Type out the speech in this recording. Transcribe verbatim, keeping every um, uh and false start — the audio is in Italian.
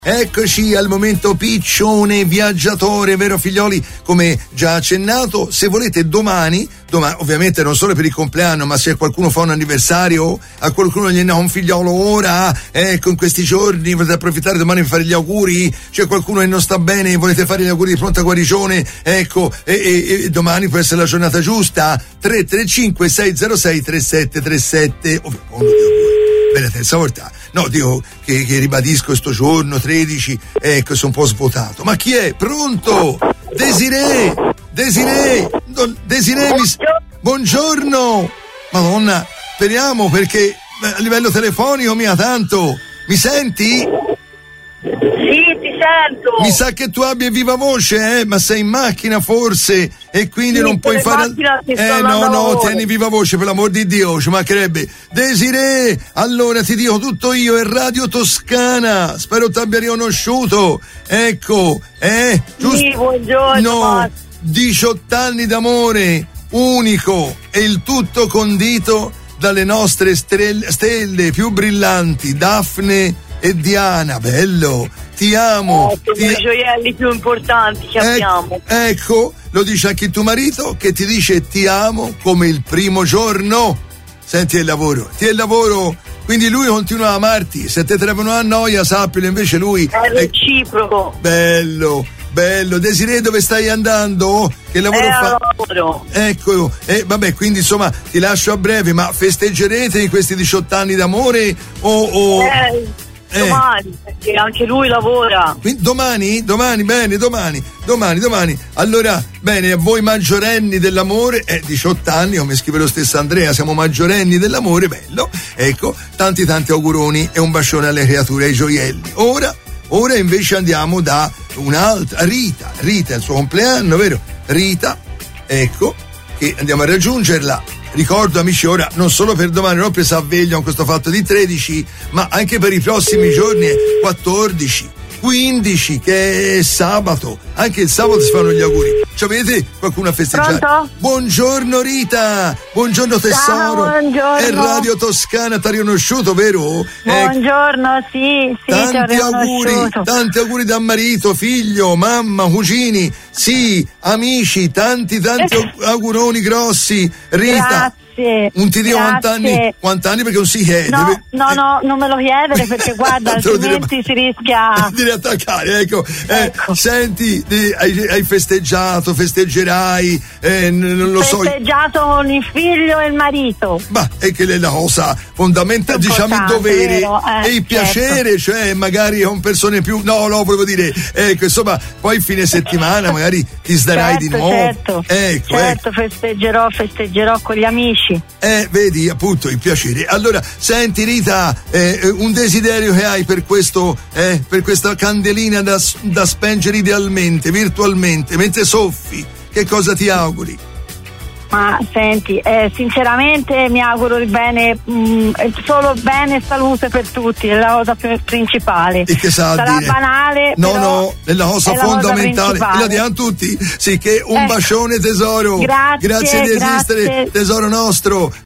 Eccoci al momento piccione viaggiatore, vero figlioli? Come già accennato, se volete domani, domani ovviamente non solo per il compleanno, ma se qualcuno fa un anniversario, a qualcuno gli dà un figliolo ora, ecco, in questi giorni volete approfittare domani per fare gli auguri, c'è qualcuno che non sta bene, volete fare gli auguri di pronta guarigione, ecco, e, e, e domani può essere la giornata giusta. Tre tre cinque sei zero sei tre sette tre sette. Oh, oh, Dio, bene, terza volta. No, dico che, che ribadisco sto giorno tredici, ecco, sono un po' svuotato. Ma chi è? Pronto? Desiree! Desiree! Don, Desiree, mi... buongiorno! Madonna, speriamo perché a livello telefonico mia tanto. Mi senti? Sì, ti sento. Mi sa che tu abbia viva voce, eh? Ma sei in macchina forse e quindi sì, non puoi fare. Eh no, no, tieni viva voce per l'amor di Dio, ci mancherebbe. Desiree, allora ti dico tutto io, è Radio Toscana. Spero ti abbia riconosciuto. Ecco, eh? Giusto? Sì, buongiorno. No, ma... diciotto anni d'amore, unico e il tutto condito dalle nostre strelle, stelle più brillanti, Daphne e Diana. Bello, ti amo. Oh, ti... i gioielli più importanti che Ec- abbiamo. Ecco, lo dice anche tuo marito che ti dice ti amo come il primo giorno. Senti il lavoro, ti è il lavoro, quindi lui continua a amarti. Se te telefono a noia, sappilo, invece lui è reciproco. Bello, bello. Desiree, dove stai andando? Che lavoro è fa? Lavoro. Ecco, eh, vabbè, quindi insomma ti lascio a breve, ma festeggerete in questi diciotto anni d'amore o... o... Eh. Domani, perché anche lui lavora. Quindi domani? Domani, bene, domani, domani, domani. Allora, bene, a voi maggiorenni dell'amore, eh, diciotto anni, come scrive lo stesso Andrea, siamo maggiorenni dell'amore, bello, ecco, tanti tanti auguroni e un bacione alle creature, ai gioielli. Ora, ora invece andiamo da un'altra, Rita, Rita è il suo compleanno, vero? Rita, ecco, che andiamo a raggiungerla. Ricordo amici, ora non solo per domani, non ho preso a veglio con questo fatto di tredici, ma anche per i prossimi giorni quattordici, quindici, che è sabato, anche il sabato si fanno gli auguri. Ci avete qualcuno a festeggiare? Pronto? Buongiorno Rita, buongiorno tesoro. Ciao, buongiorno. È Radio Toscana, ti ha riconosciuto, vero? Buongiorno, eh, sì, sì, tanti ti ho auguri, tanti auguri da marito, figlio, mamma, cugini, sì, amici, tanti tanti auguroni grossi. Rita, grazie, non ti dico quanti grazie. anni, quanti anni perché non si chiede. No, deve, no, eh, no, non me lo chiedere perché guarda, altrimenti dire, si rischia di riattaccare, ecco. Eh, ecco. Senti, di, hai, hai festeggiato, festeggerai, eh, non lo so. Festeggiato con il figlio e il marito. Ma è che è la cosa fondamentale, diciamo il dovere vero, eh, e il piacere, certo. Cioè magari con persone più, no, no, volevo dire, ecco, insomma, poi fine settimana magari ti sdarai certo, di nuovo. Certo, ecco, certo, ecco. festeggerò, festeggerò con gli amici. Eh, vedi, appunto, il piacere. Allora, senti Rita, eh, un desiderio che hai per questo, eh, per questa candelina da, da spengere idealmente, virtualmente, mentre soffi, che cosa ti auguri? Ma senti, eh, sinceramente mi auguro il bene, mh, solo bene e salute per tutti, è la cosa più principale. E che sa sarà dire? banale, no, però no, è la cosa è fondamentale. La cosa la diamo tutti. Sì, che un ecco. bacione tesoro. Grazie, grazie di esistere, grazie. tesoro nostro.